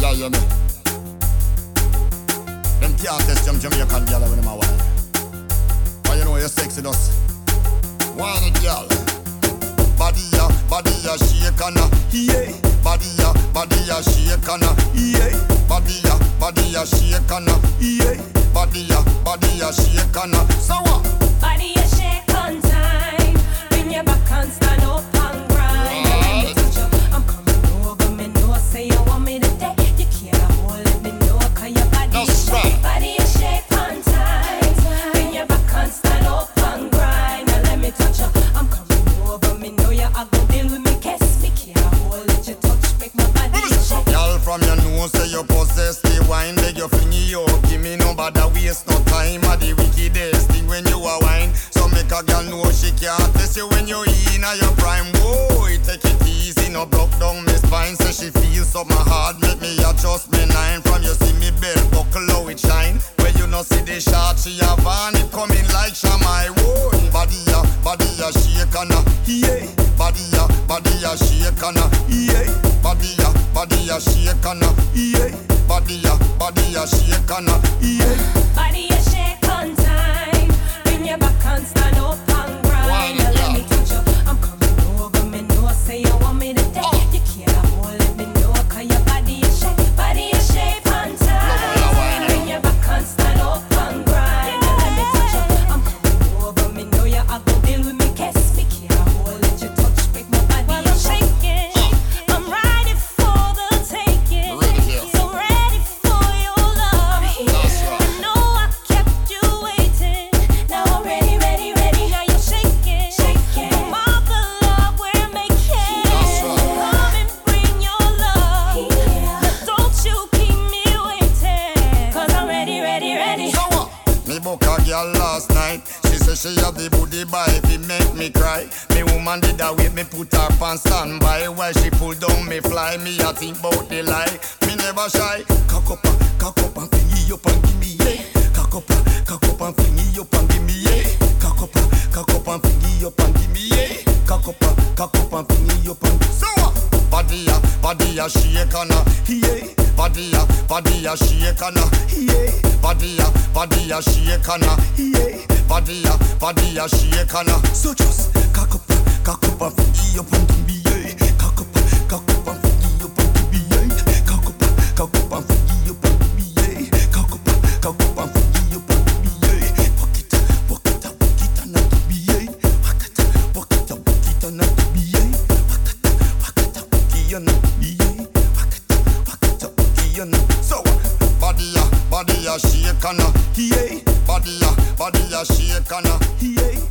Yeah, you me. Them can't test them Jamaican girl when them a wine. Why you know you're sexy dust? Wine it, girl. Body ya shake and yeah. Body ya shake and yeah. Body ya shake and yeah. Body ya shake and so what? Body ya shake on time. Bring your back and stand up and grind. Let me touch you. I'm coming over. Me know say you want me today. You can't hold let me know 'cause your body ya shake. Body ya shake on time. Bring your back and stand up and grind. Let me touch you. I'm coming over. Me know you a go deal with me. Kiss me can't hold let you touch. Make my body shake. Girl from your nose say you possess the wine. Beg you flingy yo. Give me no bother waste no time. At the wickedest thing when you a wine. So make a girl know she can't test you when you in a your prime. Boy, take it easy, no block down me spine. Say she feels so my heart make me adjust me nine. From you see me belt buckle how it shine. Where you no see the shot she have on it coming like Shamai. Whoa, body ya shake and yeah. Body ya shake and yeah. Body ya shake and yeah. Body ya shake and yeah. Body ya shake on time. Bring your back and stand up and grind. Let me touch you. I'm coming over. Me know say you want me today. You can't hold let me know 'cause your body ya shake. Body ya shake on time. Bring your back and stand up and grind. Let me touch you. I'm coming over. Me know you a go deal with me. Kiss me can't hold let you touch. Make my body ya shake. I'm ready for the taking. So ready for your love. I know I kept you waiting. Now I'm ready. Now you're shaking. From all the love we're making. Come and bring your love. Don't you keep me waiting. 'Cause I'm ready. So what? Me book a girl last night. She say she have the booty by if it make me cry. Me woman did that wait me put her on standby. While she pull down me fly. Me a think bout the lie. Me never shy. Cock up and fling it up and give me yeah. Cock up and fling it up and give me yeah. Cock up and fling it up and give me yeah. Cock up and fling it up and so what? Body ya shake and yeah. Body ya shake and yeah. Body ya shake and yeah. Body ya shake and so just cock up and fling it up and give me yeah. Cock up and fling it up and give me yeah. Cock up and fling it up and give me yeah. Cock up and fling it up and give me yeah. Walk it and give me yeah. Walk it and give me yeah. Walk it and give me yeah. So body ya shake and yeah. Body ya shake and yeah.